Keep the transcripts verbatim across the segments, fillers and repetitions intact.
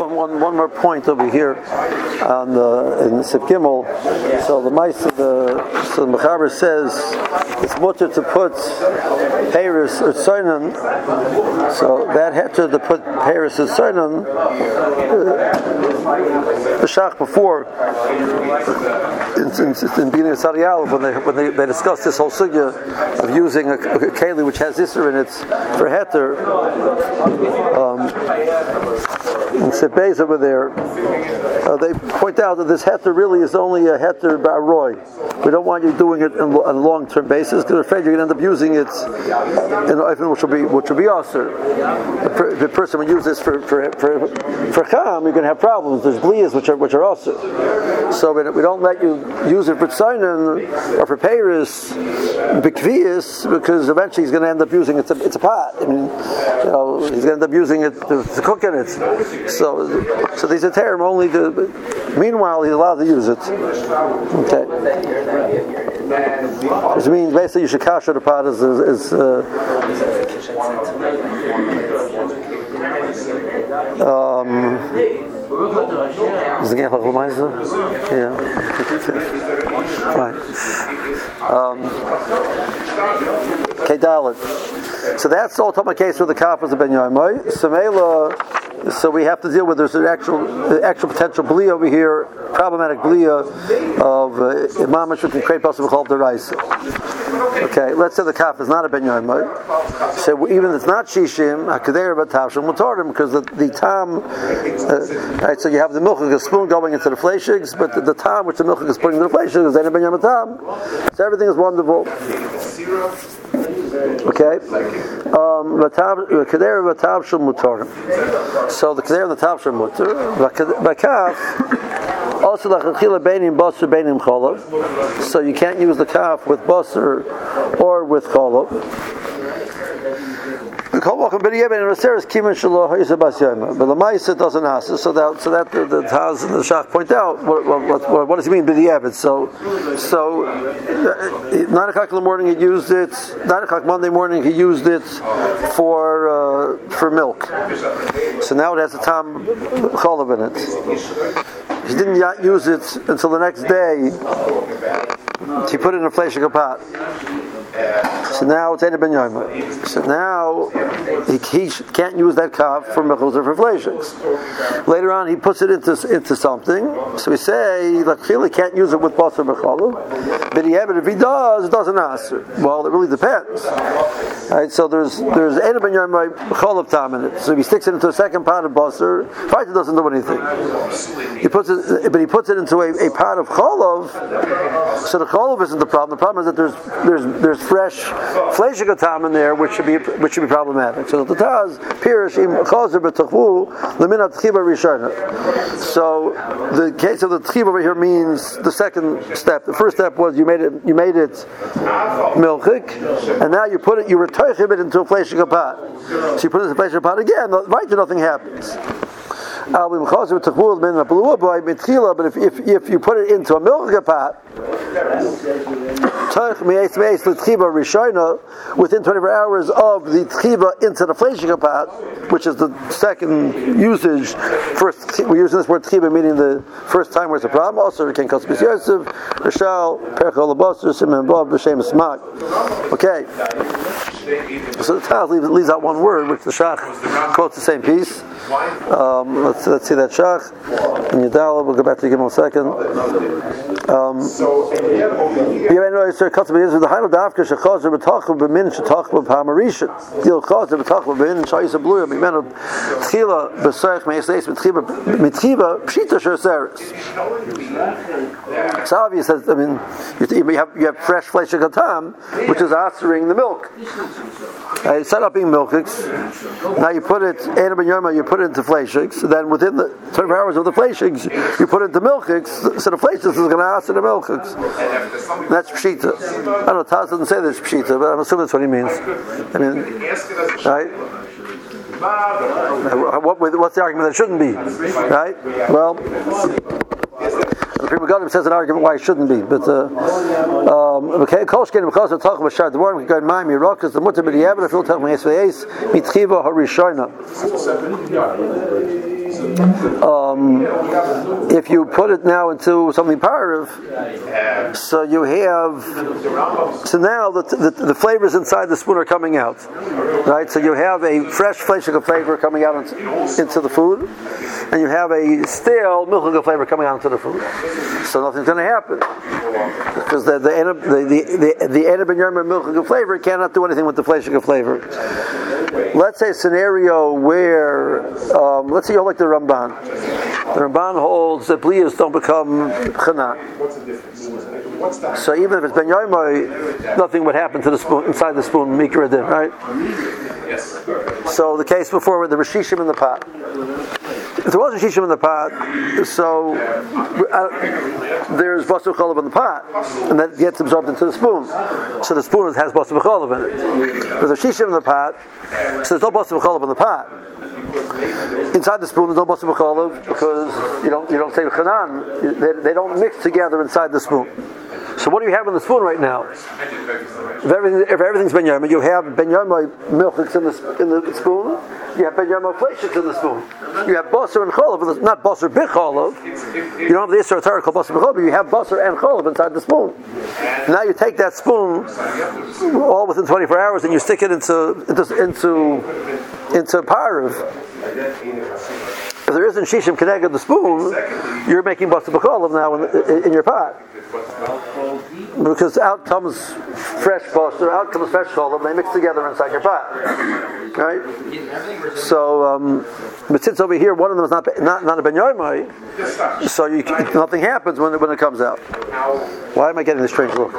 one, one, one more point over here on the in Sif Gimel. So the mice of the so the Mechaber says it's mutter to put Paris or Soinon. So that heter to put Paris or Soinon, the Shach before in in, in Bina Sariyal when they when they, they discussed this whole sugya of using a, a keli which has isser in it for heter. Um, in Sibez over there, uh, they point out that this heter really is only a heter ba'roy. We don't want you doing it on a long-term basis because we're afraid you're going to end up using it in an which will be which will be aser. If the person would use this for for for for cham, you're going to have problems. There's bliyas which are which are aser. So we don't let you use it for tzayin or for peiris, b'kviyas, because eventually he's going to end up using it. It's a, it's a pot. I mean, you know, he's going to end up using it to, to cook in it. So, so these are term only to. Meanwhile, he's allowed to use it. Okay. Which means basically you should kasher the pot as is. Uh, um, is the game like Lemaiser? Yeah. Fine. Um, okay, Dalit. So that's all talking case with the kaf of Ben Yoimai. Samela. So we have to deal with there's an actual actual potential blia over here, problematic blia of imamish which can create possible called the rice. Okay, let's say the kaf is not a ben yoimai. So even if it's not shishim, hakader b'tavshim mutarim because the the tam, uh, right? So you have the milchik spoon going into the fleishigs, but the, the tam which the milchik is putting into the fleishigs is a ben yoimai tam. So everything is wonderful. Okay, um, kadera v'tav shel mutarim. So the kadera and the tav shel mutar. V'kaf also lachachila beinim basar beinim cholav. So you can't use the kaf with basar or with cholav. But the Maisa doesn't ask us, so that so that the, the Taz and the Shach point out what what, what, what does he mean b'di'evet? So so uh, nine o'clock in the morning he used it. Nine o'clock Monday morning he used it for uh, for milk. So now it has a tam cholav in it. He didn't use it until the next day. He put it in a fleshig pot. So now it's Eda Ben Yoimai. So now he, he can't use that kaf for mechuz or for fleishigs. Later on he puts it into into something. So we say like he can't use it with basar b'chalav. But if he does, it doesn't answer. Well, it really depends. Right? So there's there's Eda Ben Yoimai chalav tam in it. So if he sticks it into a second pot of basar, right, it doesn't do anything. He puts it, but he puts it into a, a pot of chalav. So the chalav isn't the problem. The problem is that there's there's there's fresh fleishig tam in there, which should be which should be problematic. So the Taz pirish im chazer b'tachvu leminat tchiba rishona. So the case of the tchiba over here means the second step. The first step was you made it you made it milchik, and now you put it you retaychib it into a fleishig pot. So you put it in a fleishig pot again. Right, nothing happens. But if, if if you put it into a milk pot, within twenty-four hours of the tchiva into the fleishig pot, which is the second usage. First, we're using this word tchiva, meaning the first time where it's a problem. Also, it can cause B'S Yosef, Rishal, Perchol Abosser, Simon Bob, B'Shem Smak. Okay. So the Taz leaves, leaves out one word, which the Shach quotes the same piece. Um, let's let's see that Shach in Yudala. We'll go back to give him a second. Um, it's obvious that I mean you have you have fresh flesh of katam, which is answering the milk. Uh, it's set up being milchiks. Now you put it, you put it into fleishigs. Then within the twenty-four hours of the fleishigs, you put it into milchiks. So the fleishigs is going to answer the milchiks. That's pshita. I don't know. Taz doesn't say this pshita, but I'm assuming that's what he means. I mean, right? What, what's the argument that it shouldn't be? Right? Well. The Pri Megadim says an argument why it shouldn't be, but uh, um, okay. Kolshkin because of talk about shad the word we go in my mirokas the mutter b'diavad if you'll tell me S V S mitchiva harishona. um, if you put it now into something parav, so you have, so now the, the the flavors inside the spoon are coming out, right? So you have a fresh fleishik flavor coming out into, into the food, and you have a stale milchig flavor coming out into the food. So nothing's going to happen because the the the the the, the Ena ben Yarma milchig flavor cannot do anything with the fleishik flavor. Let's say a scenario where, um, let's say you like the Ramban. The Ramban holds that bliyas don't become chana. So even if it's ben Yarma, nothing would happen to the spoon inside the spoon mikra din, right? So the case before with the rishishim in the pot. If there was a shishim in the pot, so uh, there's basar cholav in the pot, and that gets absorbed into the spoon. So the spoon has basar cholav in it. There's a shishim in the pot, so there's no basar cholav in the pot. Inside the spoon, there's no basar cholav because you don't you don't say chanan. They, they don't mix together inside the spoon. So what do you have in the spoon right now? If, everything, if everything's ben yarma, you have ben yarma milchiks in the in the spoon. You have ben yarma fleishiks in the spoon. You have basar and cholav, not basar bicholav. You don't have the isra Torah called basar bicholav, but you have basar and cholav inside the spoon. Now you take that spoon, all within twenty-four hours, and you stick it into into into, into parav. If there isn't shishim connected the spoon, you're making basar bicholav now in, in your pot. Because out comes fresh basar, out comes fresh cholav, they mix together inside your pot, right? So, um, but since over here one of them is not not, not a ben yarmai, so you, nothing happens when it, when it comes out. Why am I getting this strange look?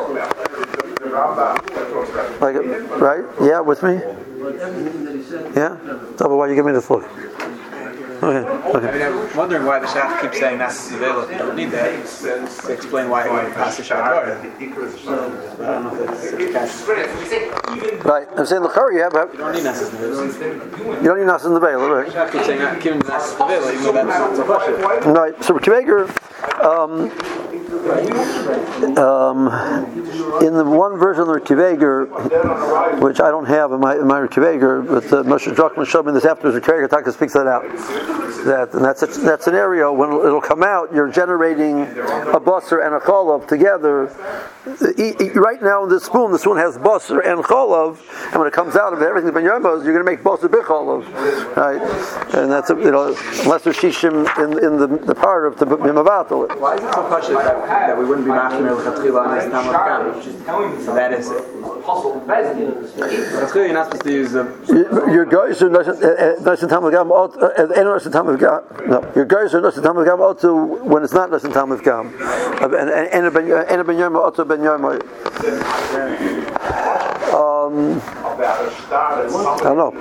Like, right? Yeah, with me? Yeah. So, why you give me this look? Okay. Okay. I mean, I'm wondering why the Shach keeps saying that's available. You don't need that to explain why he went past the Shach. I don't know if it's such a catch. Right. I'm saying the you have. You don't need Nasas Nevela. You don't need Nasas in the Vela, right? The Shach keeps saying that Kim Nasas Nevela, even though that's not so much. Right. So Kiveger, um, um, in the one version of the Kiveger, which I don't have in my in my Kiveger, but uh, Moshe Druckmann showed me this after the Kiveger Taka speaks that out. That and that's a, that scenario when it'll come out, you're generating a basar and a cholav together. E, e, right now in this spoon, the spoon has basar and cholav, and when it comes out of it, everything's ben yarmos, you're going to make basar bicholav, right? And that's a, you know, unless there's shishim in in the, the part of the mimavatal. Why is it so much that, that we wouldn't be machmir l'chatchila on this time of So that is it. L'chatchila, you're not supposed to use the. Your guys are nice and tamid gam. No, your guys are nice and tamid gam also when it's not nice and tamid gam. And and a ben yarma also ben yarma. Um, I don't know.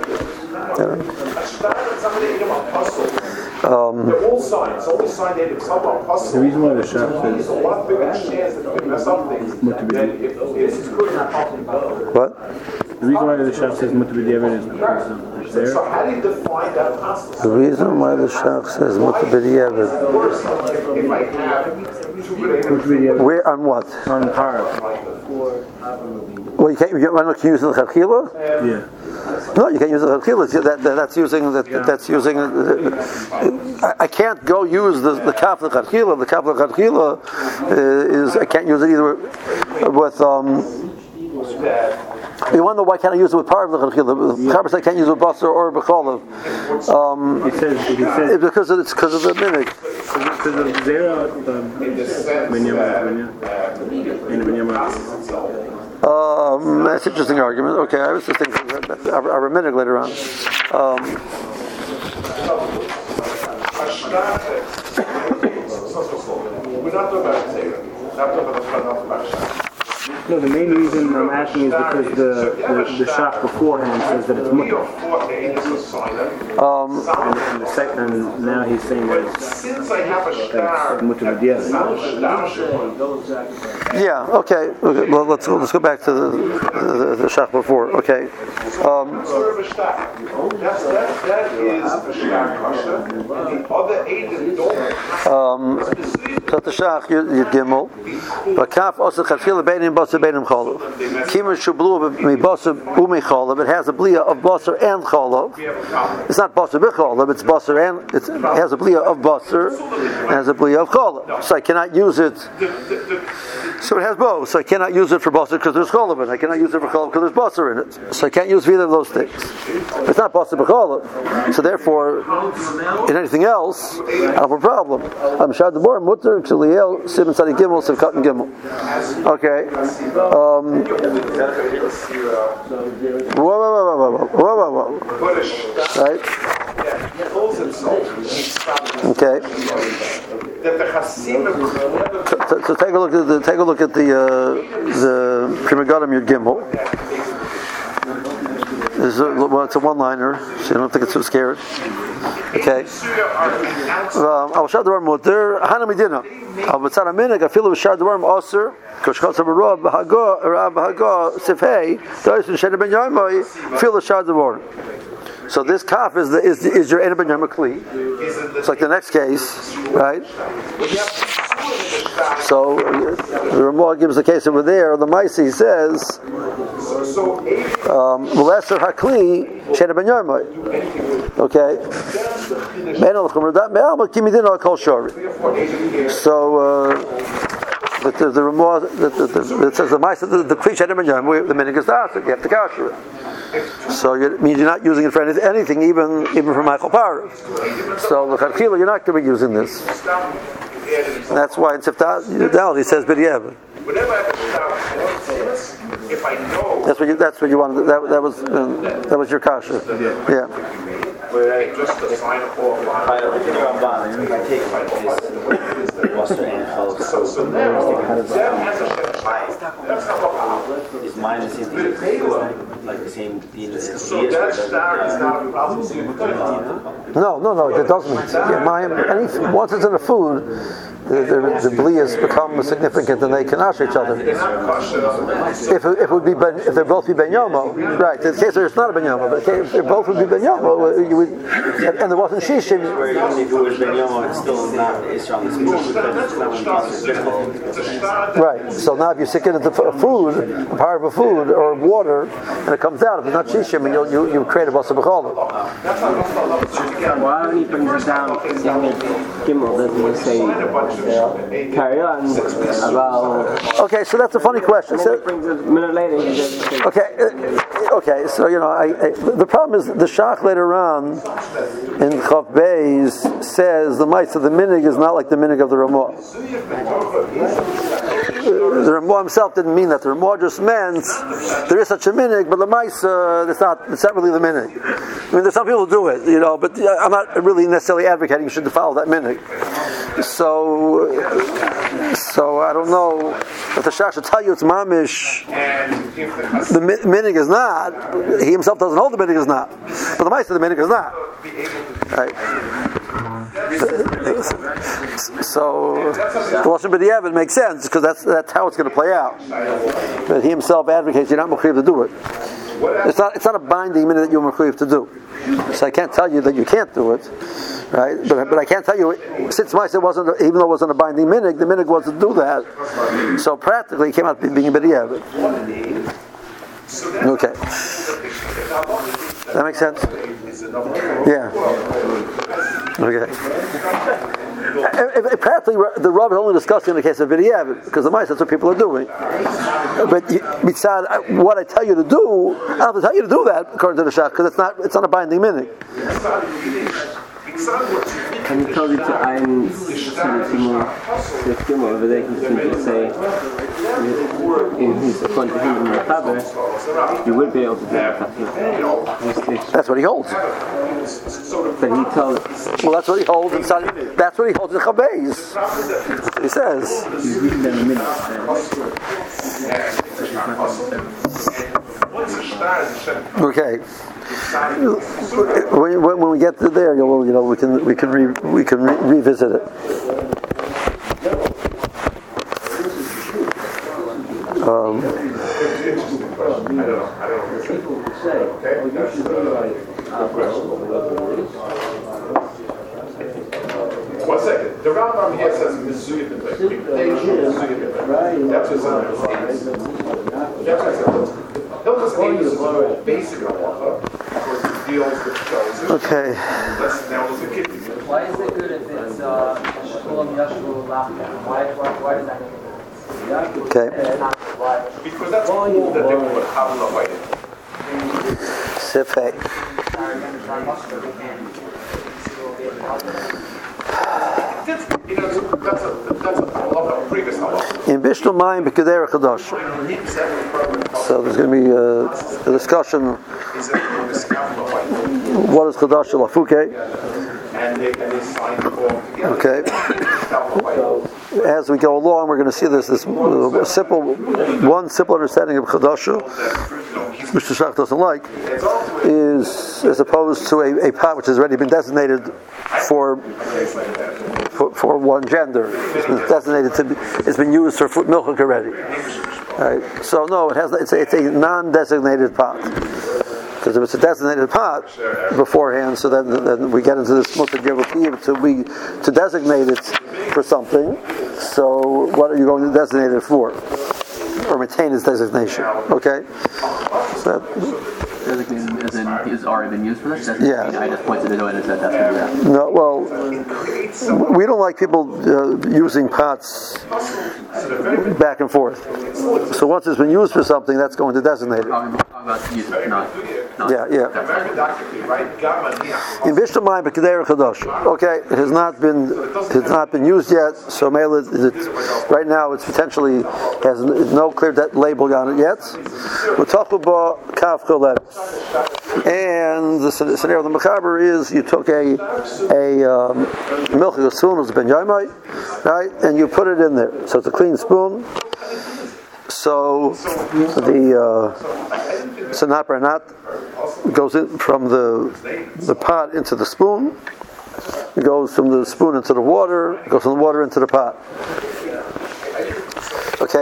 Um, They're all signs, only sign native someone possible. The reason why the Shach There's a lot bigger chance that you can mess up things than if this is good. what? The reason why the Shach says mutter b'diavad is because it's there. So how do you define that concept? The reason why the Shach says mutter b'diavad. If I have two good Where on what? On the par. Well, you can't. You can't use the chachila. Yeah. No, you can't use the chachila. That, that that's using that. That's using. Uh, I, I can't go use the the kaf the chachila. The kaf the chachila uh, is I can't use it either with. Um, You want to know why can't I use it with part of the chachila? The Chaber said I can't use it with basar or b'cholav. Um, He says. He says. it's because of, it's because of the minig. Because of zera. Benyama. Benyama. Um, that's an interesting argument. Okay, I was just thinking our, our minig later on. Um, We're not talking about Zera. We're not talking about No, the main reason I'm asking is because the the, the Shach beforehand says that it's mutter. um, And, and, the sec- and now he's saying that it's, Since I have a that star, it's mutter b'diavad. yeah. Okay. Okay. Well, let's let's go back to the the, the shach before. Okay. Um, serve a star. That's that that is a star kasha. And the other eight don't. um, so the shach you gimel, but kaf also chatchila beinim basar beinim cholav. Kima shublu mi basar umi cholav. It has a blia of basar and cholav. It's not basar b'cholav. It's basar and it's, it has a blia of basar and has a blia of cholav. So I cannot use it. So it has both. So I cannot use it for basar because there's cholav in it. I cannot use it for cholav because there's basar in it. So I can't use either of those things. It's not basar b'cholav. So therefore, in anything else, I have a problem. I'm shad the bar mutter k'liel sim tzadi gimel sim katan gimel. Okay. Um, whoa, whoa, whoa, whoa, whoa, whoa, whoa. Right. Okay. So, so take a look at the take a look at the uh, the Pri Megadim Yud Gimel. This is a, well, it's a one-liner, so you don't have to get so scared. Okay. I'll show the word mutter. Hana midina. I'll be tzara minig. I feel it was shad the word aser. Koshkatz abarab hago rab hago sifhei. Dois and shad ben yomoy. Feel the shad the word. So this kaf is the is the, is your ben yom kli. It's like the next case, right? So the Ramah gives the case over there. The Maisi says, "L'eser hakli shena ben yomoy." Okay. So uh, the the, the Ramah the, the, the, it says the Maisi the the kli shena ben yomoy. The minig is the you have to kasher it. So it means you're not using it for anything, anything even even for Michael Parah. So the Chachila, you're not going to be using this. And that's why in Siftat Yudal he says B'diavad. That's what you. That's what you wanted. That that was um, that was your kasha. Yeah. Just to sign off. So so is minus in the like the same deal. So that star is not a problem. No, no, no. It doesn't. Yeah, my, any, once it's in the food, the the, the bliyas become significant and they can ash each other. If it, if it would be ben, if they both be ben yomo, right? In the case where it's not a ben yomo, but if they both would be ben yomo, you would, and, and there wasn't shishim. Where even if it was ben yomo, it's still not it's on the spoon because it's not. Right. So now if you stick it into a food, a part of a food or water, and it comes out, if it's not shishim, you you you create a basa b'cholah. Why when he brings it down, Gimel doesn't say carry on about. Okay, so that's a funny question. So, brings it a minute later. He doesn't say. okay, uh, okay. So you know, I, I, the problem is the shach later on in Chav Beis says the mice of the minig is not like the minig of the Ramah. The Ramah himself didn't mean that. The Ramah just meant there is such a minig, but the mice uh, it's not. It's not really the minig. I mean, there's some people who do it, you know, but I'm not really necessarily advocating you should follow that minig. So, so I don't know if the shach should tell you it's mamish. The minig is not. He himself doesn't hold the minig is not, but the mice of the minig is not. Right. So the lashon b'diavad makes sense because that's that's how it's going to play out. But he himself advocates you're not mechuyev to do it. It's not it's not a binding minute that you're mechuyev to do. So I can't tell you that you can't do it, right? But but I can't tell you since Ma'aseh wasn't even though it wasn't a binding minig, the minig was to do that. So practically, it came out being a b'diavad. Okay, that makes sense. Yeah. Okay. If, if practically, the Rav is only discussing in the case of B'diavad because the mice, that's what people are doing. But besides, what I tell you to do, I don't have to tell you to do that according to the Shach because it's not, it's not a binding minig. Can you tell you to ein Gimel, Gimel over there? He can say in his according to him in the Taber, you will be able to do that. That's what he holds. But he tells. Well, that's what he holds inside. That's what he holds in Chav Beis. That's what he says. He's reading them in a minute. Okay. When, when, when we get to there, you'll, you know, we can we can re, we can re, revisit it. Um, One second. The Rambam here says Mizuya B'Peh. That's what's on the That's what I said. Hilchos Eidos is a more basic halacha because it deals with chosen. Okay. Let's now look at Kippur. Why is it good if it's Shulam Yashru Lachna? Why why does that make a difference? Okay. Because that's all that they put Havla white in. Sifei. That's, you know, that's a, that's a, halacha, a previous halacha. In Bishnu Mayim B'Kedera Chadash. So there's going to be a, a discussion. What is Chadash Lafuke? And they, and they sign the form together. Okay. As we go along, we're going to see this this uh, simple, one simple understanding of Chadasha, which the Shach doesn't like, is as opposed to a, a pot which has already been designated for for, for one gender. It's been designated to be, it's been used for milchuk already. Right. So no, it has it's a, it's a non-designated pot. Because if it's a designated pot beforehand, so then, then we get into this multi-givuk to we to designate it for something. So what are you going to designate it for, or maintain its designation? Okay. So Designated as in it's already been used for this? That's Yeah. I just pointed it out and said that's going to be that. no, well, we don't like people uh, using pots back and forth. So once it's been used for something, that's going to designate it. Talking about, talking about use it, not, not. Yeah, yeah. In Bishnu Mayim B'Kedera Chadash. Okay, it has not been it has not been used yet. So Mela, right now, it's potentially has no clear de- label on it yet. We're talking about Kaf Cholet. And the scenario of the Mechaber is you took a a um, milk a spoon of Ben Yaimai, right, and you put it in there. So it's a clean spoon. So the uh, so not by not goes in from the the pot into the spoon. It goes from the spoon into the water. It goes from the water into the pot. Okay.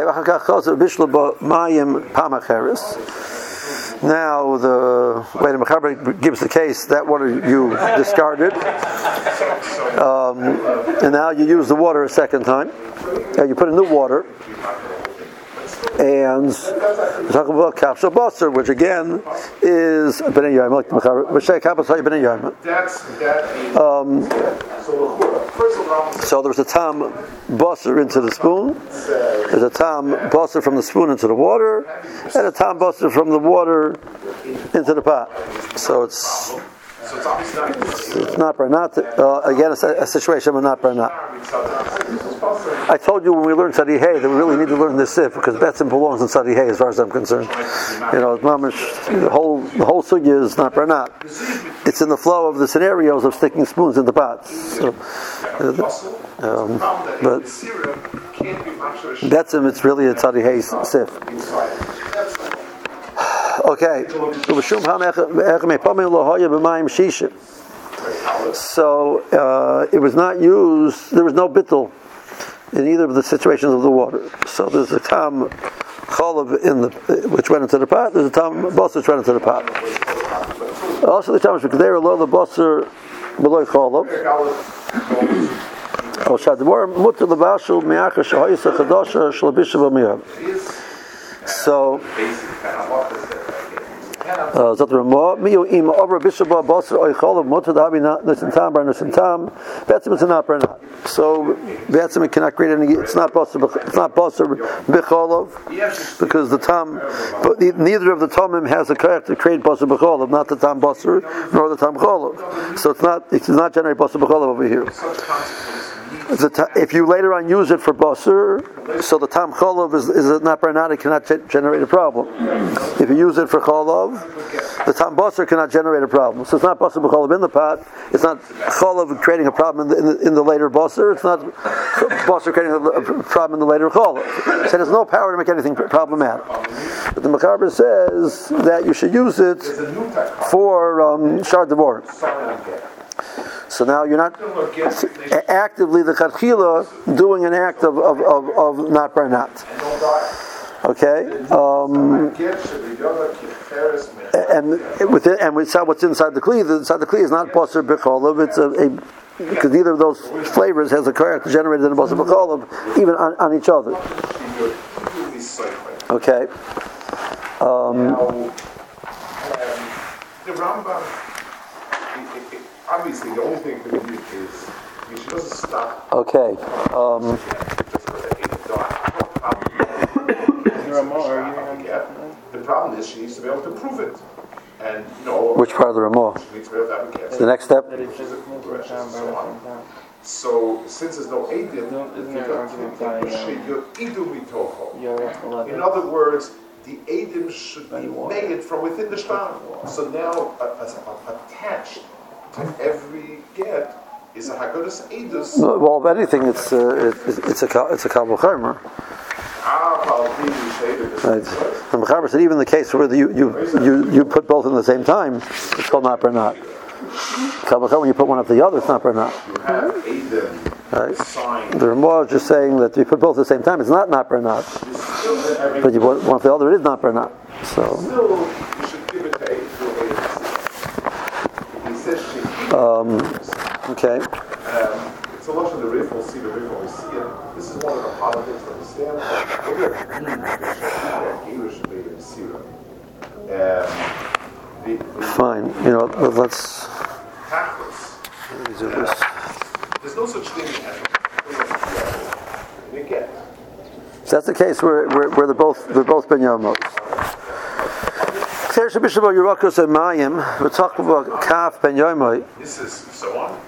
Now, the way the Mechaber gives the case, that water you discarded, um, and now you use the water a second time, and you put in new water, and we talk about kapsha basar, which again is b'nei yom, like the Mechaber, which say kapsha b'nei yom. Um, so there's a tam basar into the spoon. There's a tam basar from the spoon into the water, and a tam basar from the water into the pot. So it's it's not bernat. Uh, again, it's a, a situation of not bernat. I told you when we learned Tzadi Hay that we really need to learn this sif because Betzim belongs in Tzadi Hay as far as I'm concerned. You know, mamish, the whole the whole sugya is not bernat. It's in the flow of the scenarios of sticking spoons in the pots. So, uh, um, but Betzim, it's really a Tzadi Hay sif. Okay. So uh, it was not used. There was no bittul in either of the situations of the water. So there's a tam cholav in the which went into the pot. There's a tam basar which went into the pot. Also, the tam shekadera lo the basar below cholav. Oh, shadmor mutar lebashul me'achar shahayis chadasha shlabisha b'miyam. So. Zot Ramah, Miu Im Over Bishaba Basar Oichol of Motor Dabi Nusin Tam Bar Nusin Tam, Betzim is not Bernat. So Betzim it cannot create any, it's not Basar, it's not Basar Bicholov, because the Tam, but the, neither of the Tomim has a character to create Basar Bicholov, not the Tam Basar, nor the Tam Cholov. So it's not, it does not generate Basar Bicholov over here. If you later on use it for basar, so the tam cholav is, is not bernat, it cannot ge- generate a problem. If you use it for cholav, the tam basar cannot generate a problem. So it's not basar b'cholav in the pot. It's not cholav creating a problem in the, in the, in the later basar. It's not basar creating a, a problem in the later cholav. So there's no power to make anything problematic. But the Mechaber says that you should use it for um, shar devorim. So now you're not actively the Chachila doing an act of of, of, of not bernat. Okay, um, and within and we saw what's inside the kli. Inside the kli is not basar b'cholav. It's a, a because neither of those flavors has a character generated in the Basar B'Cholim, even on, on each other. Okay. Um, now, um, the Rambam, it, it, it, obviously, the only thing for me is she doesn't stop. Okay. Um, the problem is she needs to be able to prove it. And you know, which part of the Ramah? She needs to be able to have a guess. The next step? So, since there's no Eidim, in other words, the Eidim should be made from within the Shtar. So now, uh, uh, attached to every get is a Haggadah's Eidus. Well, if anything, it's uh, it, it's a it's a Kabul Chomer. Right. The Mechaber said even the case where the, you, you you you put both in the same time, it's called not bernat. Kabul Chomer, when you put one after the other, it's not bernat. Right. The Ramah is just saying that you put both at the same time, it's not not bernat. But you put one after the other, it is not bernat. So. Um, okay. Um, it's a lot of the riff, we'll see the riff when we see it. This is one of the politics to understand. Um, Fine, you know, let's. There's no such thing as a get. So that's the case where, where, where they're both they're both ben yomot. This is so on.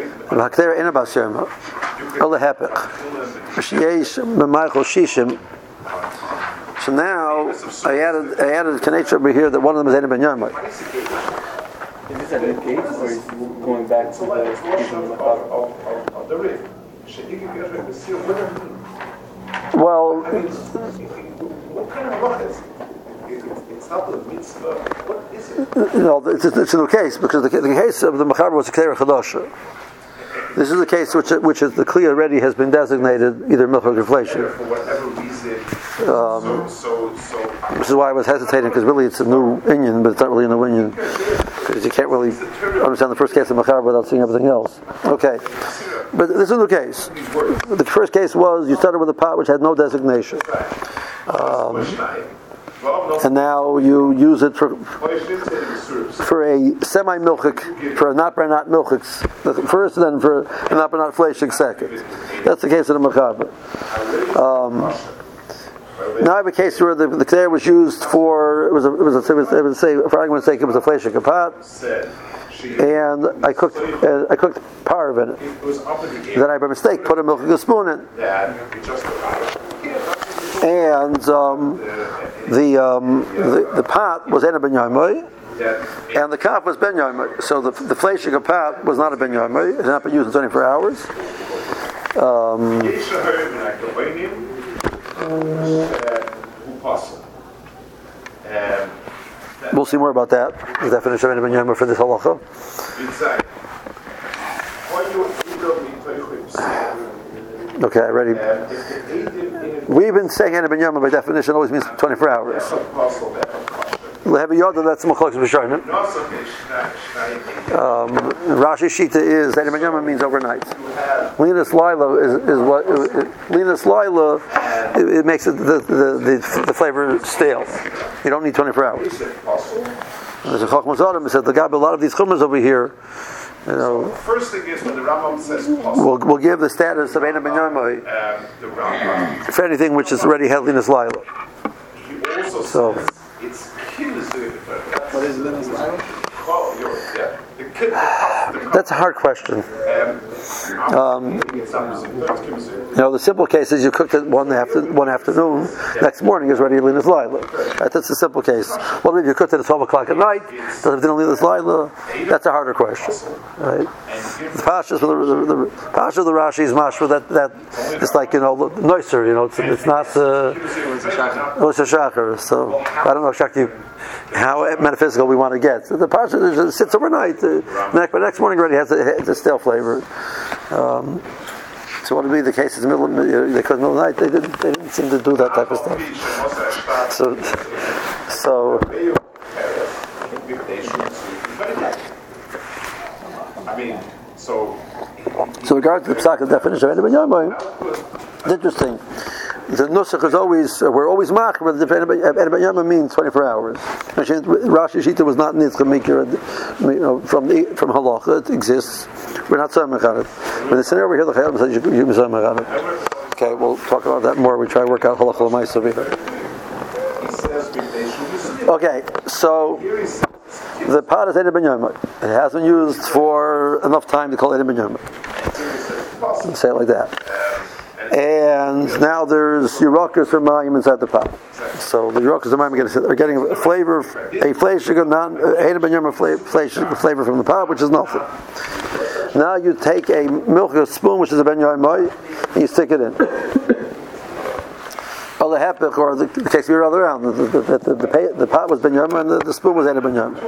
So now I added I added a connection over here that one of them is Ena ben Yomai. Is this at the gate or is it going back to the riff? Well, what kind of rock is it? It's not the mitzvah. What is it? No, it's, it's a new case because the, the case of the Mechaber was a K'tera Chadasha. This is the case which which is the Kli already has been designated either milk or inflation. For whatever reason. Um, so, so, so. This is why I was hesitating because really it's a new Inyan, but it's not really a new Inyan because you can't really understand the first case of Mechaber without seeing everything else. Okay, but this is a new case. The first case was you started with a pot which had no designation. Um, And now you use it for for a semi-milchik, for a not not milchik first, and then for a not not fleshik second. That's the case of the Mechaber. Um, now I have a case where the the K'tera was used for it was a, it was a, it was, it was say for argument's sake it was a fleshik pot, and I cooked uh, I cooked parv in it. Then I by mistake put a milchik spoon in. And um, the, um, the the pot was Ena ben Yomai, and the kaf was ben Yomai. So the the fleshik of pot was not a ben Yomai. It had not been used in twenty-four hours. Um, we'll see more about that. The definition of Ena ben Yomai for this halacha. Okay, ready. We've been saying Ena ben Yomai by definition always means twenty-four hours. Lehevi Yoda, that's the Machlokes B'Shonim. Um Rashi Shita is Ena ben Yomai means overnight. Linus Lila is, is what Linus Lila it, it makes it the, the, the, the flavor stale. You don't need twenty-four hours. There's a Chachmas Adam said the guy a lot of these chumras over here. You know, so the first thing is when the Rambam says we'll, we'll give the status of Ena ben Yomai um, for anything which is already held in his Lila. He also so, says it's kinezir. What is Linus Lila? Oh, you're, yeah. The kid, the, the, that's a hard question. Um, you know, the simple case is you cooked it one after one afternoon. Next morning is ready to Linus Lila. Right, that's the simple case. Well, if you cooked it at twelve o'clock at night, does it didn't Linus Lila? That's a harder question. Right? The Pashas, the, the, the Pasha of the Rashi is mashma that that it's like you know noiser. You know, it's, it's not. Uh, it's a shachar. So I don't know exactly how metaphysical we want to get. So the Pasha sits overnight. Uh, next, but next morning already has a, has a stale flavor. Um, so what would be the case in the middle of the, they could middle of the night? They didn't. They didn't seem to do that type of stuff. So, so. I mean, so So, regarding the Pesach definition of Eda Ben Yomoy, it's interesting. The nusach is always, uh, we're always mach, but the Eda Ben Yomoy means twenty-four hours. Rashi Shita was not Nitzcha Mikra, you know, from the, from Halacha, it exists. We're not saying about it. When the scenario over here, the Chayam says you can say about it. Okay, we'll talk about that more. We try to work out Halacha L'Maisa over here. Okay, so the pot is Eda Ben Yomoy. It hasn't been used for enough time to call it Eda Ben Yomoy. Say it like that. And now there's Yerakas or Mayim inside the pot. So the Yerakas or Mayim are getting a flavor, a flavor, non Eda Ben Yomoy flavor from the pot, which is nothing. Now you take a milk a spoon, which is a Ben Yomoy, and you stick it in. Or the hepech, or the, the case the other around. The, the, the, the, the, the pot was Ben Yomoy, and the, the spoon was Eda Ben Yomoy.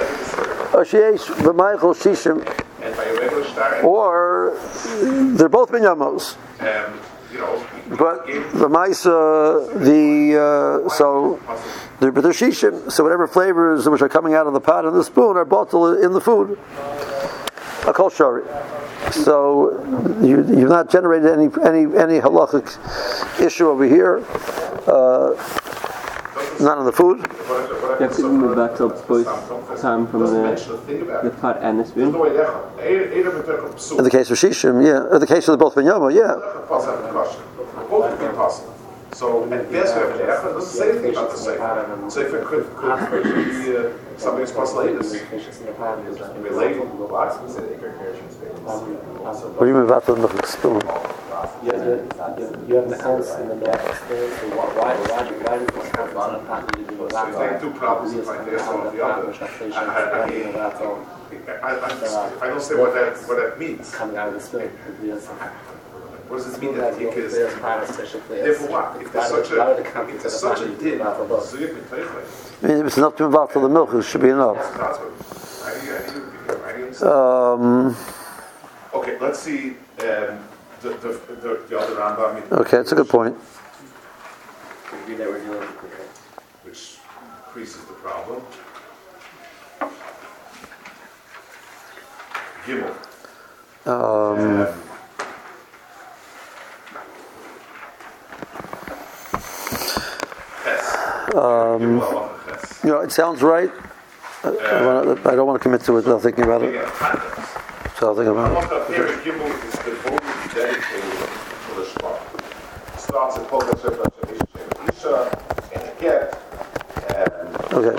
Or they're both Ben Yomos. But the Maisa, the uh, so they're but they're shishim. So whatever flavors which are coming out of the pot and the spoon are both in the food. A kol shari. So you, you've not generated any any any halachic issue over here. Uh, not in the food. You have to move back to both time from the, the pot and the spoon. In the case of shishim, yeah. In the case of the both ben yomo, yeah. Both can be possible. So, and there's where it doesn't say anything about the sefer. Sefer could could could be uh, something spontaneous. Related. What do you mean about the spoon? You have the, you have the ounce in the back. So why why why why does this have a lot of time to do that? So you take two problems if I guess one or the other. I, I, I, I don't say what that what that means. Coming out of the spoon. What does it mean that he is? Therefore, what? If there's such a if there's such a din, so you can play it. I mean, if it's not too involved for the milk, it should be enough. Um, okay, let's see um, the, the, the, the other Rambam. Okay, that's a good point. Which increases the problem. Gimel. Um, um, Um, you know, it sounds right. I, I, wanna, I don't want to commit to it without thinking about it. So I'll think about it. Okay.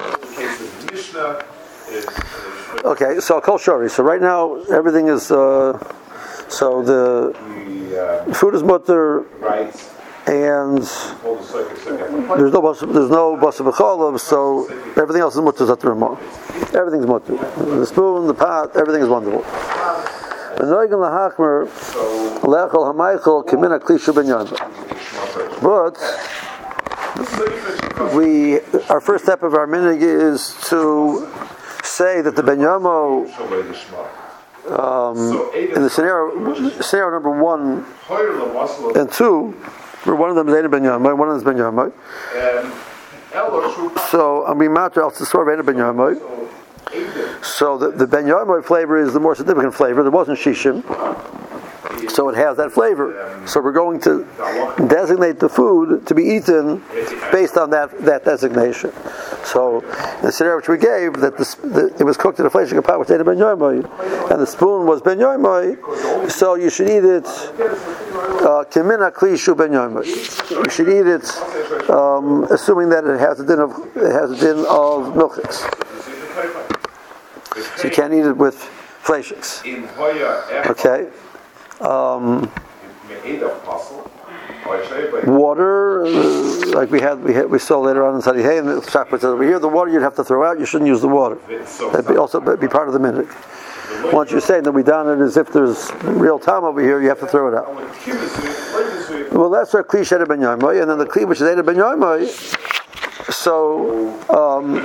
Okay, so Kol Shari. So right now, everything is. Uh, so the food is mutter. Right. And there's no bus, there's no bus of a so everything else is mutter zatrimo. Everything's mutter. The spoon, the pot, everything is wonderful. But we, our first step of our minhag is to say that the ben yomo, um, in the scenario, scenario number one and two. Where one of them is Eda Ben Yomoy, one of them is Ben Yomoy. So, and we matter al tzisor Eda Ben Yomoy. So the, the Ben Yomoy flavor is the more significant flavor. There wasn't shishim, so it has that flavor. So we're going to designate the food to be eaten based on that, that designation. So the scenario which we gave, that the, the, it was cooked in a fleshing pot with Eda Ben Yomoy, and the spoon was Ben Yomoy, so you should eat it Kimina Klishu Ben Yomoy. You should eat it um, assuming that it has a din of it has a din of milchiks. So you can't eat it with fleshiks. Okay. Um, water, uh, like we had, we had, we saw later on in Sadi Hay, and the Shachar said over here, the water you'd have to throw out. You shouldn't use the water. That'd be also be part of the minhag. Once you say that we done it as if there's real time over here, you have to throw it out. Well, that's our kli Eda Ben Yomoy, and then the kli which is Eda Ben Yomoy. So um,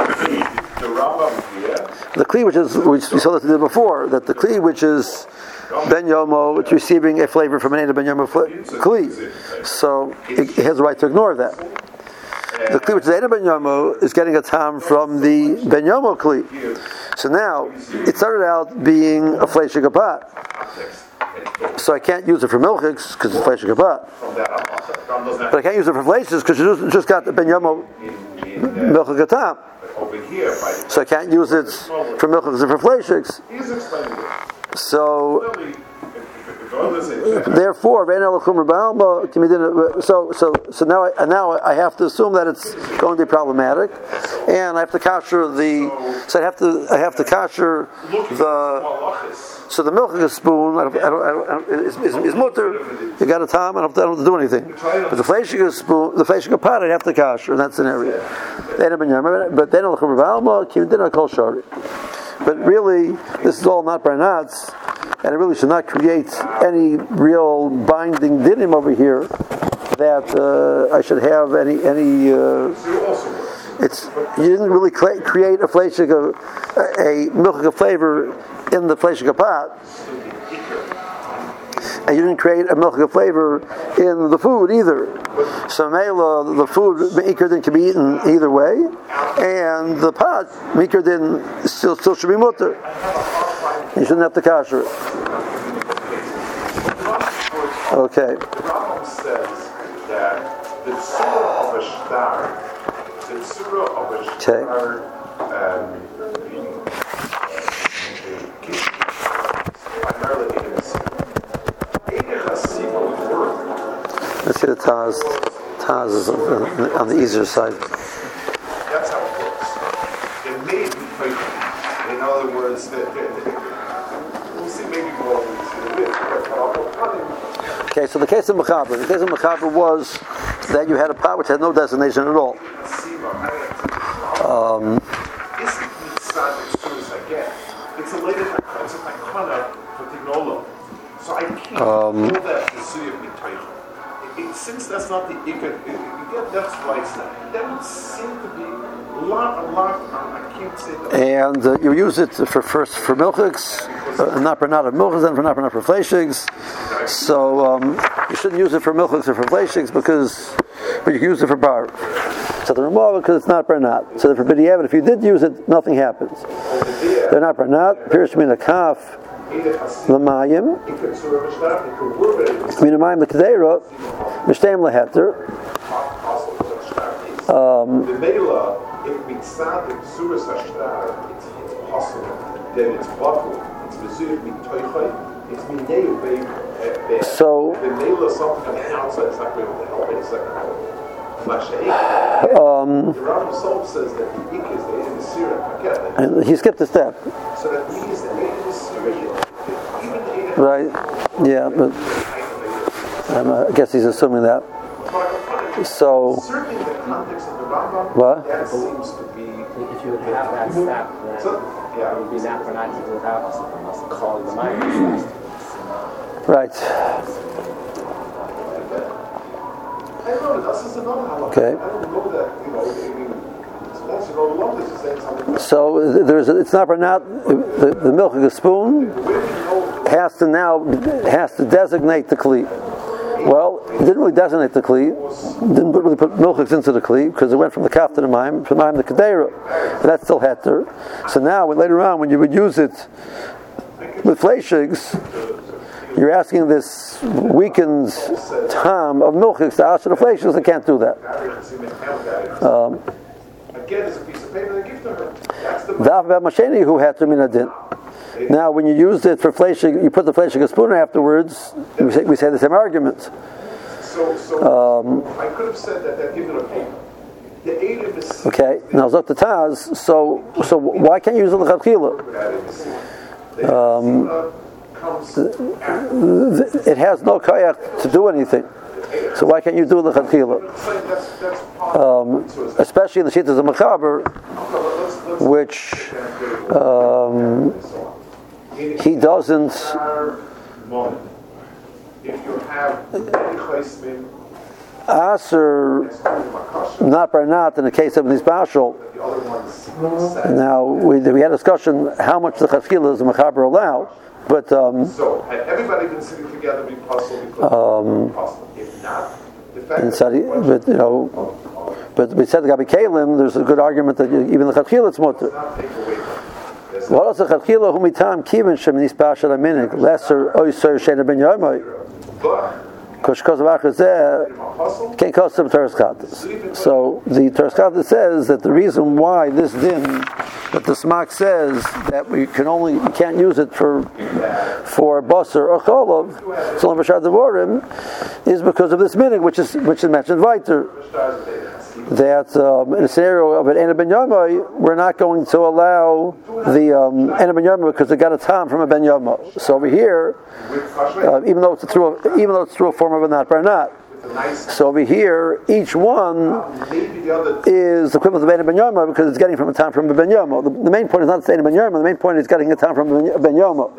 the kli which is which we saw that we did before, that the kli which is Ben Yomo, it's receiving a flavor from an Eda Ben Yomo kli, so it, it has the right to ignore that. The kli which is Eda Ben Yomo is getting a tam from the Ben Yomo kli. So now it started out being a fleshig pot, So I can't use it for milchiks because it's fleishik kapat. From that up, doesn't have But I can't use it for fleishes because you just, just got the ben yomo milchik katam. over here. By the So I can't use it for milchiks and for fleishiks. he's explaining it. So Really, if, if, if others say that, therefore, Rein Elokum Rebbe Alma, so so so now I now I have to assume that it's going to be problematic, and I have to kasher the so I have to I have to kasher the so the milk spoon I don't, I don't, I don't, I don't, is, is, is mutter. You got a time. I don't, I don't have to do anything. But the fleishig spoon, the fleishig pot, I have to kasher in that scenario. But then Elokum Rebbe Alma Kimidin Kol Shari. But really, this is all not Barnatz, and it really should not create any real binding dinim over here that uh, I should have any any. Uh, it's you didn't really cl- create a fleishig of a milk flavor in the fleishig pot, and you didn't create a milk flavor in the food either. So mela, the food meikerdin can be eaten either way, and the pot meikerdin still still should be mutter. You shouldn't have to kasher it. Okay. the Rambam says that the surah of a shtar, the surah of a Okay. shtar, um, primarily in the Let's see the Taz. Taz is on, on the easier side. That's how it works. It may be quite, in other words, that, that, that we'll see maybe more than we see it is, but I'll Okay, so the case of Mechaber. The case of Mechaber was that you had a pot which had no designation at all. Um, it's a later it's a takana for Tignola. So I can't Um, call that the Suya of Mitaycha. Since that's not the Ikar, again, that's why it's not. That would seem to be a lot, a lot, I can't say that. and uh, you use it for first for milchiks, uh, not for not of milchiks, and for not for not for fleishigs. So um, you shouldn't use it for milchiks or for fleishigs because, but you can use it for bar. So the Ramah because it's not bernat. So for b'diavad, if you did use it, nothing happens. They're not bernat. Appears to be in a kaf. L'mayim, minamayim l'kadeira, mishteim leheter. Um, The Mela, if Mitzad, if Surah Sashtar, it's it's possible, then it's bottled, it's Mitzad, Mitoichai, it's Mineu, babe. So, the Mela, something on the outside, it's not going to help, it's like um, the Rav himself says that the Ik is the in the Syria, and he skipped a step. so that means the in the Syria, even the in Right? Yeah, but um, I guess he's assuming that. So, certainly the context of the Rambam, what? that seems to be, If you would have that step, then so, yeah, it would be not for not to without calling the mind. Right. I don't know, this is another halakha. Okay. I don't know that, you know, I mean, so that's, you know, love is saying something. So there's a, it's not for not the, the milk of the spoon has to now has to designate the kli. Well, it didn't really designate the kli. Didn't really put milchiks into the kli because it went from the kaf to the maim, from the maim to the kadera. But that's still heter. So now, when, later on, when you would use it with fleishigs, you're asking this weakened tam of milchiks to ask the fleishigs. I can't do that. Um, Again, it's a piece of paper they give to her. That's the Daf about masheni who had to minadin. Now, when you used it for fleshing, you put the fleshing a spoon afterwards. We say, we say the same argument. So, so Um, I could have said that they're giving a paper. The eight of the okay. Now, Zot the Taz. So, so why can't you use it l'chadchila? Um, it has no kayak to do anything. So why can't you do the l'chadchila? Um, especially in the Shittas of Mechaber, which um, he doesn't. If you have many chaismin, Aser, not by not in the case of this bashal. the other ones. Now we we had a discussion how much the chafkila does the mechaber allow, but um, So had everybody been sitting together, be possible, we could Um, possible. If not, the fact and that said, but you know, but we said the Gabi Kalim. There's a good argument that you, even the chafkila it's mutter. not take away. There's What else? Chachila hu mitam kiven sheminis bashal aminik lesser oiser shena ben yomai. Because because of achazeh can't cost them teres chatas. So the teres chatas says that the reason why this din that the smak says that we can only we can't use it for for basar or cholov, so l'mashad devorim, is because of this minig, which is which is mentioned weiter. That um, in a scenario of an Ena Ben Yomai, we're not going to allow the um, Ena Ben Yomai because they got a tam from a Ben Yomai. So over here, uh, even though it's through a, even though it's through a form of a not bar not. So over here, each one is the equivalent of Ena Ben Yomai because it's getting from a tam from a Ben Yomai. The, the main point is not the Ena Ben Yomai. The main point is getting a tam from a Ben Yomai.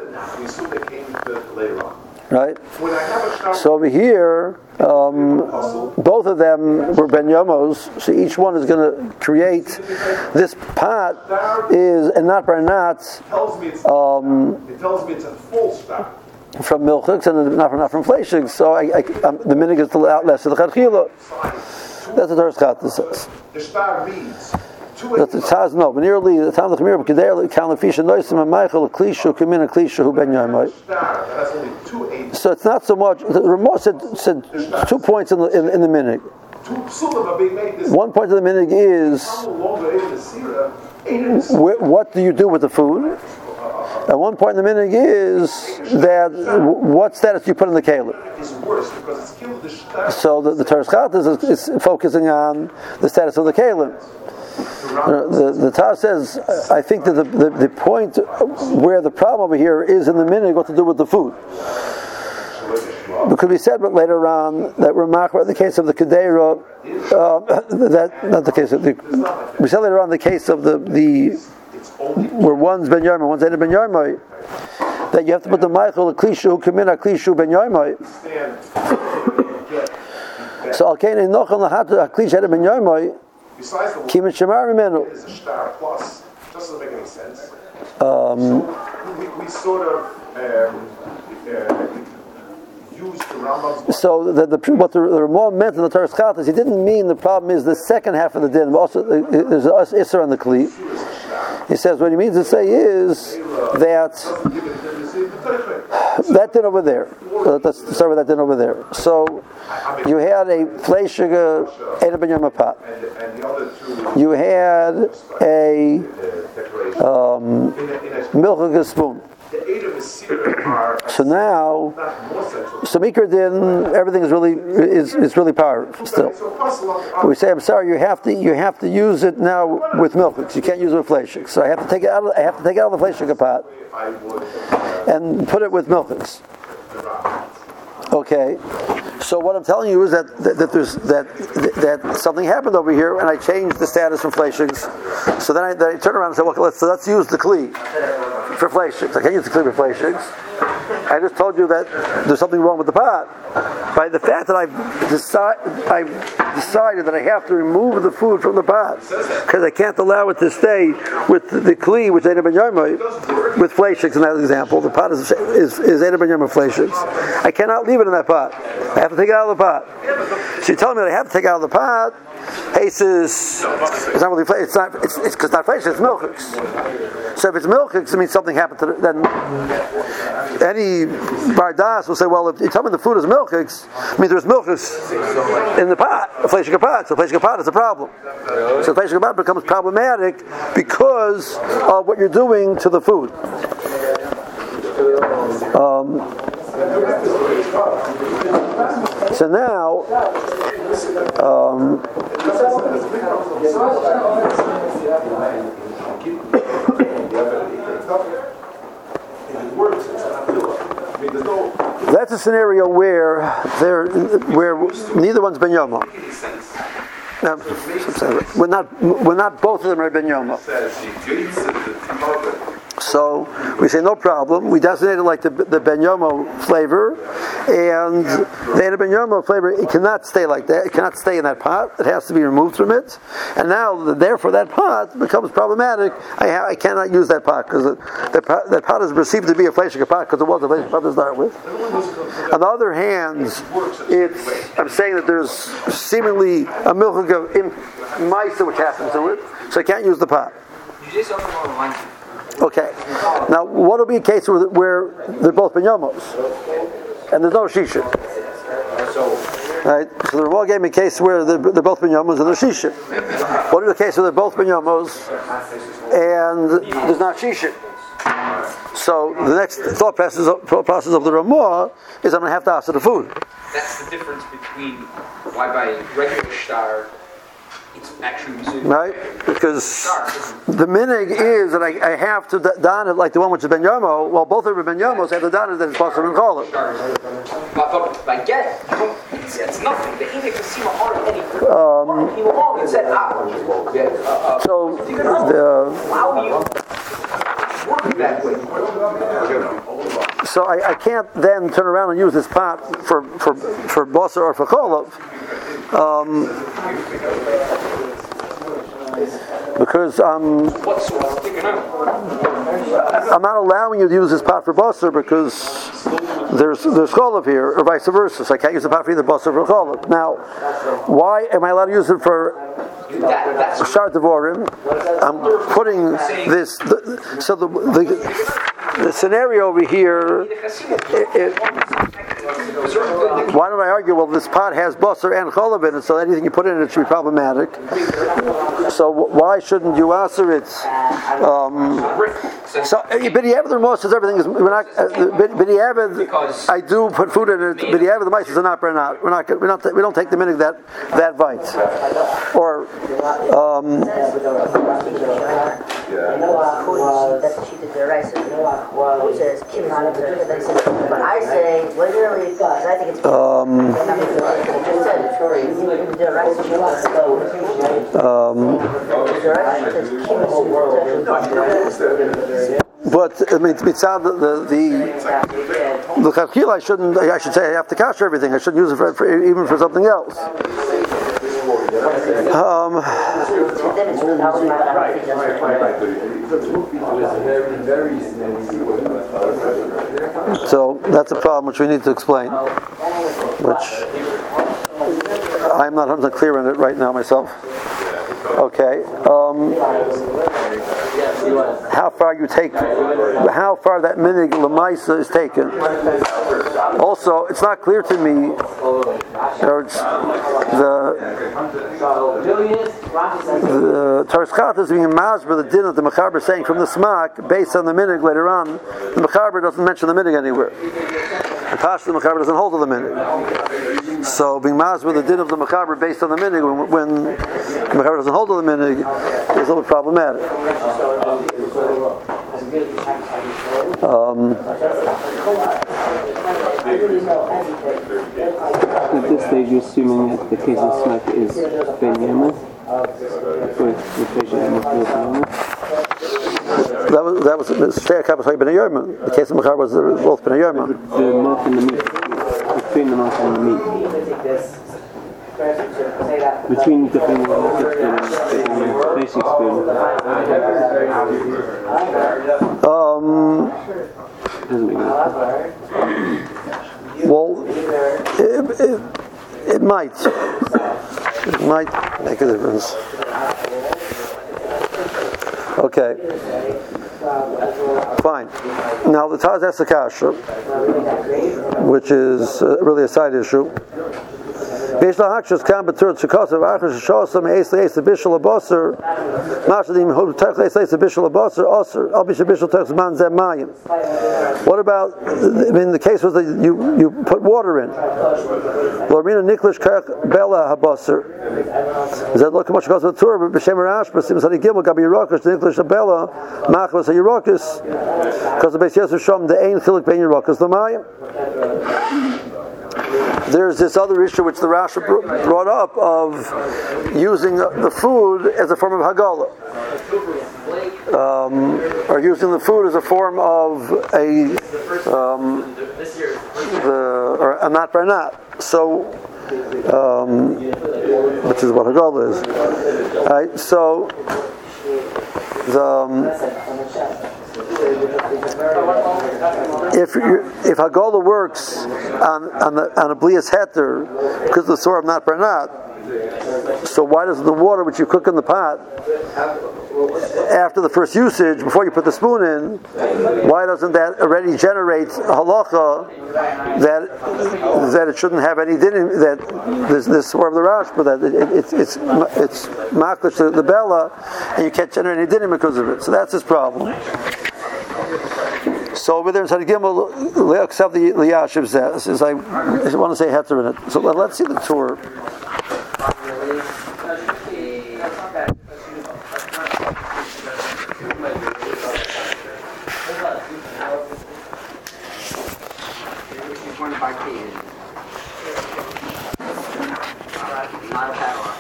Right? So over here, um, both of them were Ben Yomos, so each one is going to create this pot is and not bar not um, it tells me it's a full stop from milchiks and not, not from fleishiks. So I, I, um, the minig is to out less of the chadchila. That's what the Chata says. The star means That the Taz no, but nearly the time of the Chemir, Kedei Kal Nefisha Noisim and Michael Klishu Kamin and Klishu Hu Ben Yomai. So it's not so much. The Ramah said, said two points in the in, in the minig. One point of the minig is wh- what do you do with the food, and one point in the minig is that w- what status do you put in the kelim. So the, the Teres Chatas is, is focusing on the status of the kelim. The, the Taz says, I think that the, the, the point where the problem over here is in the minig what to do with the food. It could be said but later on that Ramach, in the case of the Kedera, uh, that not the case of the, we said later on the case of the, the where one's Ben Yarmai, one's Ena Ben Yarmai, that you have to put the Michael, the Klishu, who come in, a Klishu Ben Yarmai. So Al-Kain in Nochel Nahatu, a Klishu Ena Ben Yarmai, besides the Kim and Shemar Mimenu. is a star plus, doesn't make any sense. Um, so we, we sort of um, uh, used the Rambam's. So the, the what the, the Ramah meant in the Teres Chatas, he didn't mean the problem is the second half of the din, but also there's an Isser on the Kli. He says what he means to say is that that din over there. Let's start with that din over there. So you had a fleishiga Ena Ben Yomai pot. You had a um, milchiga spoon. So now, so Mikra din, everything is really is, is really powerful still. But we say, I'm sorry, you have to you have to use it now with milchiks. You can't use it with fleishik. So I have to take it out of I have to take it out of the fleishik pot and put it with milchiks. Okay. So what I'm telling you is that that, that there's that, that that something happened over here, and I changed the status from fleishiks. So then I, then I turn around and say, well, let's so let's use the kli for fleishiks. I can't use the kli for fleishiks. I just told you that there's something wrong with the pot. By the fact that I've, deci- I've decided that I have to remove the food from the pot because I can't allow it to stay with the, the kli, which is Ena Ben Yomai, with fleishiks in that example. The pot is is, is Ena Ben Yomai fleishiks. I cannot leave it in that pot. I have to take it out of the pot. So you're telling me that I have to take it out of the pot. Hey, says it's not really fleishiks. It's not. It's because it's not fleishiks. It's milchiks. So if it's milchiks, it means something happened to the, then. Any bardas will say, well, if you tell me the food is milchiks, I mean there's milchiks in the pot, a fleishik pot. So fleishik pot is a problem. So fleishik pot becomes problematic because of what you're doing to the food. Um, so now, um, that's a scenario where there, where neither one's Ben Yoma. Now, we're not, we're not both of them are Ben Yoma. So we say no problem. We designated like the, the Ben Yomo flavor, and the Ena Ben Yomo flavor. It cannot stay like that. It cannot stay in that pot. It has to be removed from it. And now, therefore, that pot becomes problematic. I, ha- I cannot use that pot because that pot, that pot is perceived to be a fleishik pot because it was a fleishik pot to start with. On the other hand, it's I'm saying that there's seemingly a milk of in mice which happens to it, so I can't use the pot. You just open all the lines. Okay. Now, what will be a case where, where they're both binyomos and there's no shisha? Right. So the Ramah gave me a case where they're, they're both binyomos and there's shisha. What is the case where they're both binyomos and there's not shisha? So the next thought process of, process of the Ramah is I'm going to have to ask for the food. That's the difference between why by regular star it's actually musuda. Right? Because the minig is that I, I have to don it like the one which is ben yomo. Well, both of them ben yomos have to don it that it's possible and call it. But, but by get, you don't, it's, it's nothing. The image can see my heart any um, he wrong and said, ah, uh, uh, so the how do you work that way? So I, I can't then turn around and use this pot for for for basar or for cholov. Um, because um, I'm not allowing you to use this pot for basar because there's there's cholov here, or vice versa. So I can't use the pot for either basar or cholov. Now, why am I allowed to use it for shar devorim? I'm putting this. The, so the, the the scenario over here. It, it, why don't I argue? Well, this pot has basar and cholov in it, so anything you put in it should be problematic. So why shouldn't you answer it? Um, so b'diavad the Ramah says everything is. We're not b'diavad. I do put food in it. B'diavad the mice are not. We're not. We're not. We're not. We don't take the minute that that bite. Or. Um, but I say literally because I think it's um, um, but I mean, it's out the the the chachil. I shouldn't. I should say I have to cash everything. I shouldn't use it for, for even for something else. Um, so that's a problem which we need to explain, which I'm not one hundred percent clear on it right now myself. Okay. Um, how far you take, how far that minig lemaisa is taken. Also, it's not clear to me. Or it's the the Tarskata is being masber the din of the Mechaber saying from the smak based on the minig later on. The Mechaber doesn't mention the minig anywhere. The Pash the Mechaber doesn't hold to the minig. So being masber the din of the Mechaber based on the minig when, when the Mechaber doesn't hold to the minig is a little bit problematic. Um, At this stage, you're assuming that the case of smack is Ben Yemen, with the patient in the field. That was that was the Shtei HaKabbos Ben Yomen. The case of Mechar was both Ben Yomen. The mouth and the meat, between the mouth and the meat, between dipping the basic spoon. Um. Doesn't make any sense. Well, it, it, it might. It might make a difference. Okay. Fine. Now the Taz has the kasha, which is uh, really a side issue. Beish lahakshus kam betur tzikasav achas shosam eis leis the bishul abosser mashadim hu tech leis leis the bishul abosser osser al bishul bishul tech man zem mayim. What about? I mean, the case was that you you put water in. Lormina niklish kach bela habosser. Is that look how much goes with the tour? But b'shem rash b'sim sadi gimel gabi yirakus niklish bela machvas yirakus because the Beis Yosef shom the ein chilik ben yirakus the mayim. There's this other issue which the Rasha brought up of using the food as a form of hagala, um, or using the food as a form of a um, the or a not by not. So, um, which is what hagala is. Right? So the um, If if Hagala works on on, the, on a blias heter because the sword not bernat, So why does the water which you cook in the pot after the first usage, before you put the spoon in, why doesn't that already generate a halacha that that it shouldn't have any dinim, that this this sort of the Rash, but that it, it, it's it's it's maklish the, the bella, and you can't generate any dinim because of it. So that's his problem. So over there in Sadi Gimel, accept the Liyashiv says, I, I want to say heter in it. So let, let's see the tour. Not a padlock.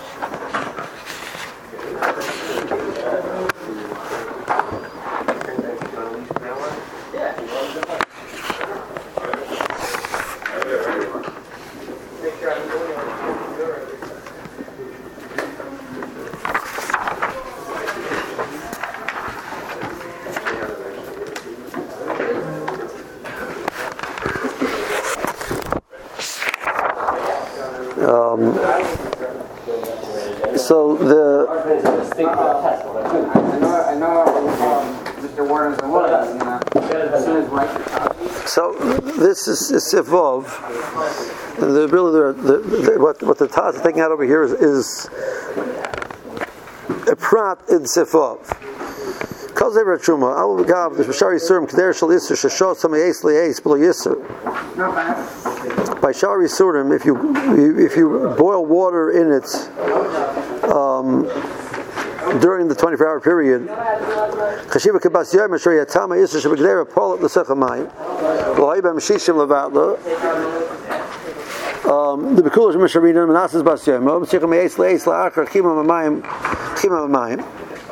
Um, so the I know, I know um, Mister Warren's the one, and uh, as soon as Mike. So this is, is Sifov. And the really the, the, the, what what the Taz is taking out over here is, is a prat in Sifov. Kol zever truma. I will gav the shari surim k'der shel yisur sheshot samay eis le'eis below yisur. By shari surim, if you if you boil water in it um, during the twenty-four hour period, chashiva kibas yom asher yatama yisur shebegdera polat l'sechamayim v'lohi b'meshishim levatla. The bekulas misharina menasas bas yom b'sicham eis le'eis la'achar chima mamayim chima mamayim.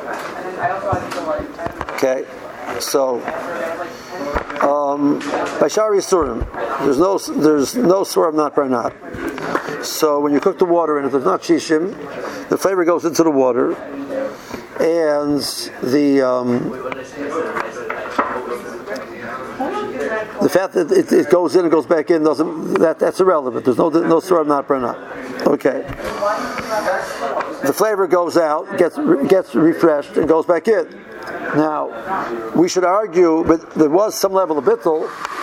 Okay, so um, by shari surim, there's no there's no surim not baranat. So when you cook the water in it, there's not shishim. The flavor goes into the water, and the um, the fact that it, it goes in and goes back in doesn't that that's irrelevant. There's no no surim not baranat. Okay. The flavor goes out, gets gets refreshed, and goes back in. Now, we should argue, but there was some level of bittul.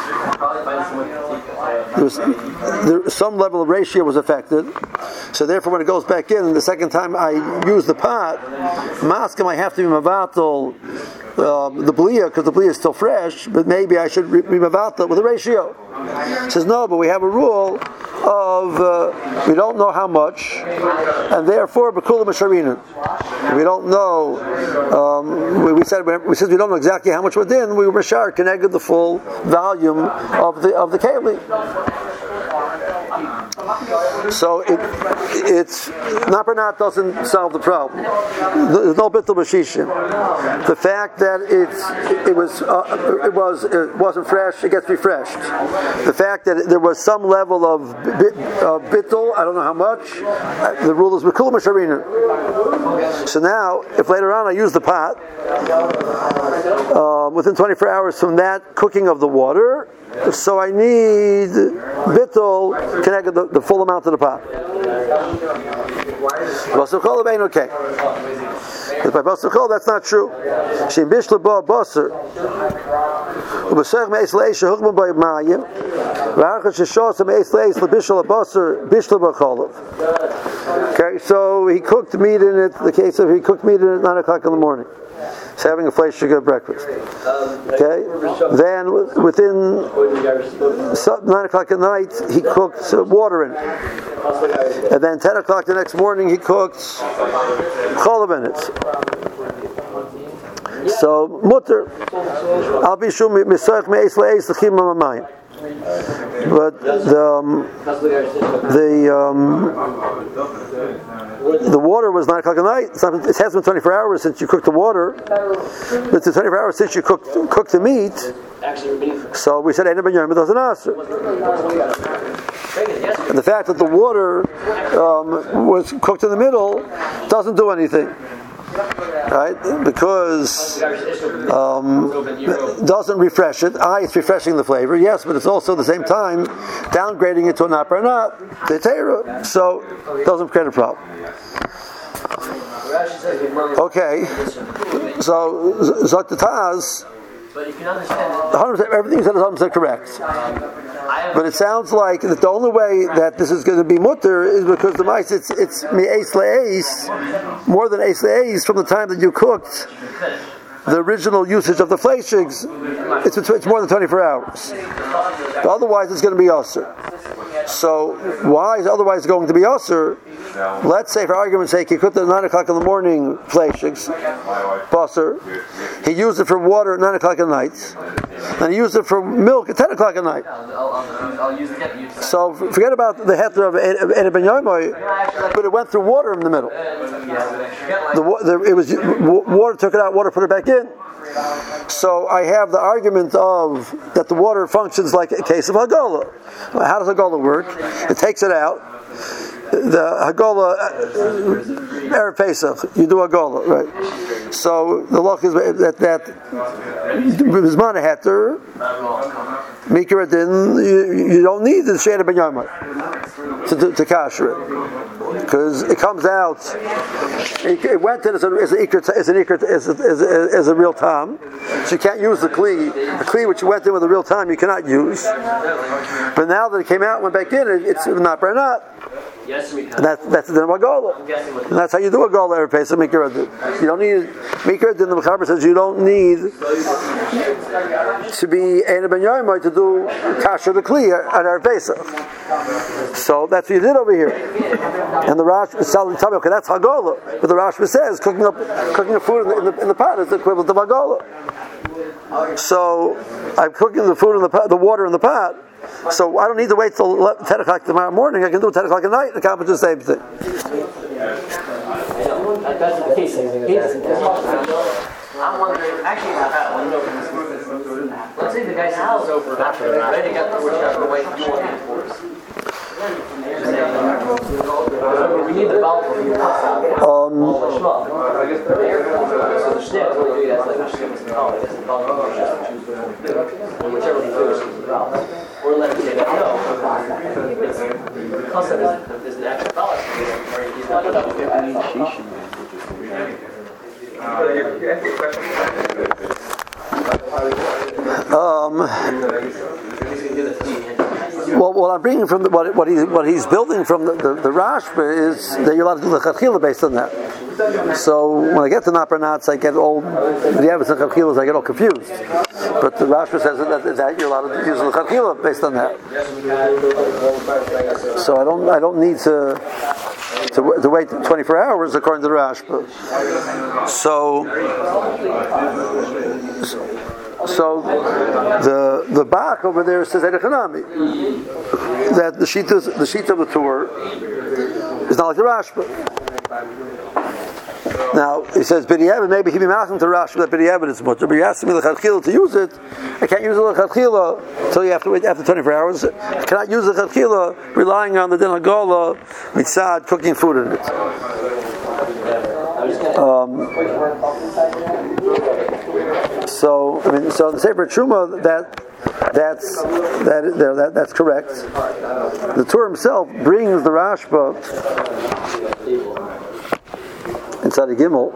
There was there, some level of ratio was affected. So therefore, when it goes back in, the second time I use the pot, maskim I have to be mavatal um, the blia because the blia is still fresh. But maybe I should be mavatal with a ratio. He says no, but we have a rule of uh, we don't know how much, and therefore b'kula m'sharinin. We don't know. Um, we, we said we said we don't know exactly how much we're in. We mashar connected the full volume of the of the keli. So it it's Naparnat doesn't solve the problem. There's no bittul b'shishim. The fact that it's it was uh, it was it wasn't fresh, it gets refreshed. The fact that there was some level of bit, uh, bittul, I don't know how much. Uh, the rule is b'kul m'sharina. So now, if later on I use the pot, uh, within twenty-four hours from that cooking of the water, so I need bittul connected the, the full amount of the pot. Basukol ain't okay. But by basukol, that's not true. Shem bishla ba baser. Ubasach meis leisha hukman by mayim. V'archa sheshos meis leis lebishla baser bishla ba cholav. Okay, so he cooked meat in it. The case of he cooked meat in it at nine o'clock in the morning. He's having a flesh sugar breakfast. Okay, then within nine o'clock at night he cooked water in it, and then ten o'clock the next morning he cooked cholav in it. So mutter, I'll be sure misach meis leis l'chim mamayim. But the um, the um, the water was nine o'clock at night. It's not, it hasn't been twenty-four hours since you cooked the water, but it's twenty-four hours since you cooked cooked the meat. So we said, "Ein ben yom doesn't answer." And the fact that the water um, was cooked in the middle doesn't do anything. right? Because um, it doesn't refresh it. I, it's refreshing the flavor, yes, but it's also at the same time downgrading it to an upper not the teira, so it doesn't create a problem. Okay, so Zok the Taz, everything you said is one hundred percent correct. But it sounds like that the only way that this is going to be mutter is because the mice, it's it's me'es le'es, more than eis le'es from the time that you cooked the original usage of the fleishigs. It's, it's more than twenty-four hours. But otherwise, it's going to be usher. So why is it otherwise going to be usher? Let's say, for argument's sake, he cooked it at nine o'clock in the morning, fleishigs, basar. He used it for water at nine o'clock at night, and he used it for milk at ten o'clock at night. So forget about the heter of Eda Ben Yomoy, but it went through water in the middle. The, the, it was water, took it out, water put it back in. So I have the argument of that the water functions like a case of Hagolah. How does Hagolah work? It takes it out. The Hagolah, Erev Pesach, you do Hagolah, right? So the loch is that that Bizmana Heter, Mikra Din, you don't need the Sheda Ben Yomai to, to, to kasher it. Because it comes out, it, it went in as a as an ikr as an ikr as a, as a, as a real tam, so you can't use the kli. The kli which you went in with a real time you cannot use. But now that it came out, and went back in, it, it's not by not. And that, that's the Hagolah. And that's how you do a Hagolah every Pesach. Mikra Din. You don't need Mikra Din. The Mechaber says you don't need to be Eda Ben Yomoy to do kasher the kli at our Pesach. So that's what you did over here. And the Rashba is telling me, okay, that's Hagolah. But the Rashba says cooking up cooking the food in the, in the, in the pot is the equivalent of Hagolah. So I'm cooking the food in the pot, the water in the pot. So I don't need to wait till ten o'clock tomorrow morning. I can do it ten o'clock at night and accomplish the same thing. I'm wondering, actually, let's say the guy's house is over, ready to get the workshop away from you want for us. We need the belt for you. Um. So the shtick, what we do, that's like the shtick is the belt. I guess the belt is just choose whichever we do is the belt. Or let him say that, no, it's custom is the actual belt. He's not going Um, well, what I'm bringing from the, what what he what he's building from the the, the Rashba is that you're allowed to do the Chachila based on that. So when I get to Napranats, I get all the evidence of Chachilas, I get all confused. But the Rashba says that, that you're allowed to use the Chachila based on that. So I don't I don't need to. To, to wait twenty-four hours according to the Rashba. So, so the the Bach over there says Edechanami that the sheet is, the sheet of the Torah is not like the Rashba. Now he says B'diavad, maybe he'd be asking to Rashba that B'diavad is much, but you're asking me l'chadchila to use it. I can't use the l'chadchila until you have to wait after twenty-four hours. I cannot use the l'chadchila relying on the din hagolah mitzad cooking food in it. Um, so I mean, so the Sefer Truma that that's that, that that's correct. The Torah himself brings the Rashba inside the Gimel.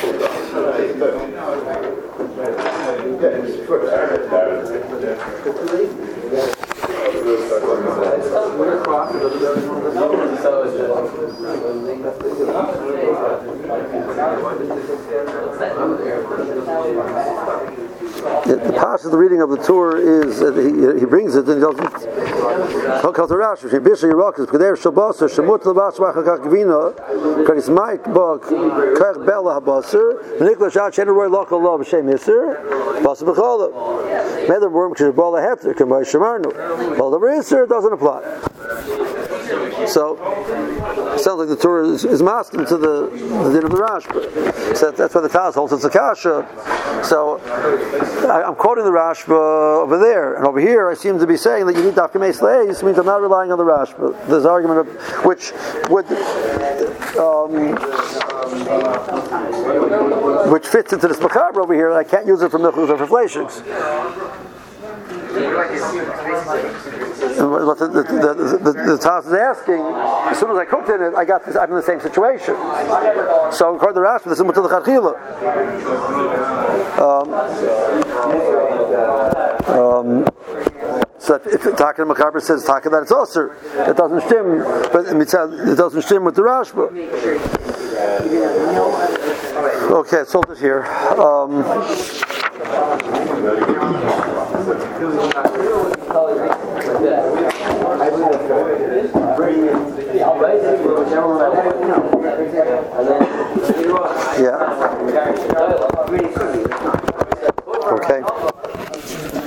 The, the part of the reading of the Torah is that he, he brings it and he doesn't. Because the Rashi, Bisha Yerakis, Kader Shabasa, Shemut Labas Vachakak Gvina, Karis Mike Bok, Kach Bella Habasser, Nikla Shat Sheneroy Lokal Love Shem Yisr, Basa Bachala. Medar Worm Kishbala Heter, Kamay Shamarnu. Well, the Isser doesn't apply. So it sounds like the Torah is, is masking to the, the din of the Rashba. So that, that's why the Taz holds it's a kasha. So I, I'm quoting the Rashba over there, and over here I seem to be saying that you need daf kameis leis, means I'm not relying on the Rashba. There's an argument of, which would um, which fits into this macabre over here. I can't use it for milchus or for fleishings. What the, the, the, the, the Taz is asking, as soon as I cooked in it, I got this, I'm in the same situation. So according to Rashi, this is mutal l'chadchila. Um, um, so if Taka Makaber says Taka that it's osir, it doesn't stim, but it doesn't stim with the Rashba. Okay, let's hold it here. Um, yeah.